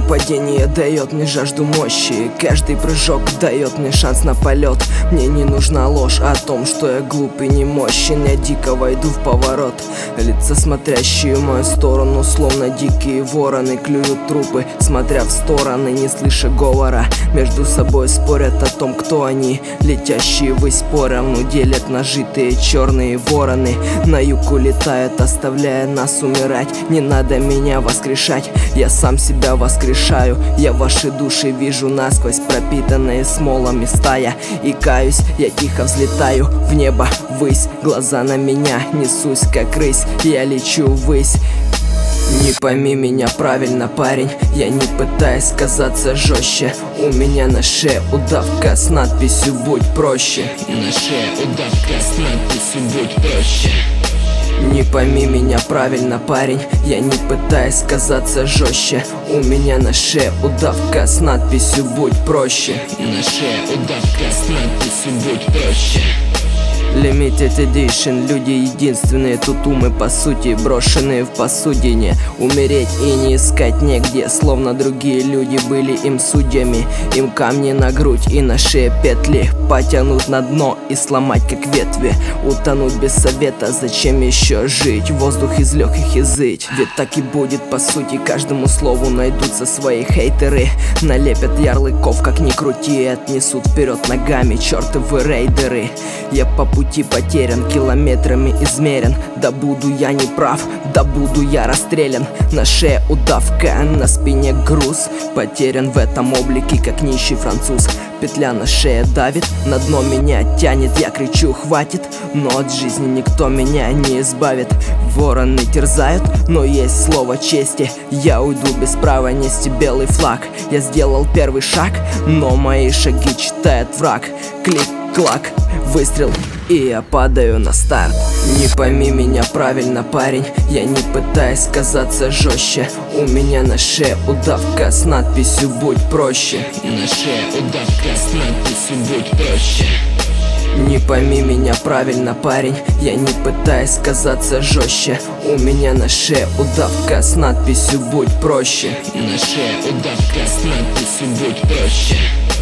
падение дает мне жажду мощи, каждый прыжок дает мне шанс на полет. Мне не нужна ложь о том, что я глуп и не мощен. Я дико войду в поворот. Лица, смотрящие в мою сторону, словно дикие вороны, клюют трупы, смотря в стороны, не слыша говора. Между собой спорят о том, кто они. Летящие ввысь поровну делят нажитые черные вороны. На юг улетают, оставляя нас умирать. Не надо меня воскрешать, я сам себя воскрешаю. Я ваши души вижу насквозь, пропитанные смолами стая. И каюсь, я тихо взлетаю в небо, ввысь. Глаза на меня, несусь как рысь, я лечу ввысь. Не пойми меня правильно, парень, я не пытаюсь казаться жестче. У меня на шее удавка с надписью «Будь проще». На шее удавка с надписью «Будь проще». Не пойми меня правильно, парень, я не пытаюсь казаться жестче. У меня на шее удавка с надписью «Будь проще». На шее удавка с надписью «Будь проще». Limited Edition, люди единственные, тут умы по сути брошенные в посудине. Умереть и не искать негде, словно другие люди были им судьями. Им камни на грудь и на шее петли потянуть на дно и сломать как ветви. Утонуть без совета, зачем еще жить? Воздух из легких изыть, ведь так и будет по сути. Каждому слову найдутся свои хейтеры, налепят ярлыков как ни крути и отнесут вперед ногами чертовы рейдеры. Я по пути потерян, километрами измерен. Да буду я не прав, да буду я расстрелян. На шее удавка, на спине груз. Потерян в этом облике, как нищий француз. Петля на шее давит, на дно меня тянет. Я кричу хватит, но от жизни никто меня не избавит. Вороны терзают, но есть слово чести. Я уйду без права нести белый флаг. Я сделал первый шаг, но мои шаги читает враг. Клик-клак, выстрел, и я падаю на старт. Не пойми меня правильно, парень, я не пытаюсь казаться жестче. У меня на шее удавка с надписью «Будь проще». На шее удавка с надписью «Будь проще». Не пойми меня правильно, парень, я не пытаюсь казаться жестче. У меня на шее удавка с надписью «Будь проще». На шее удавка с надписью «Будь проще».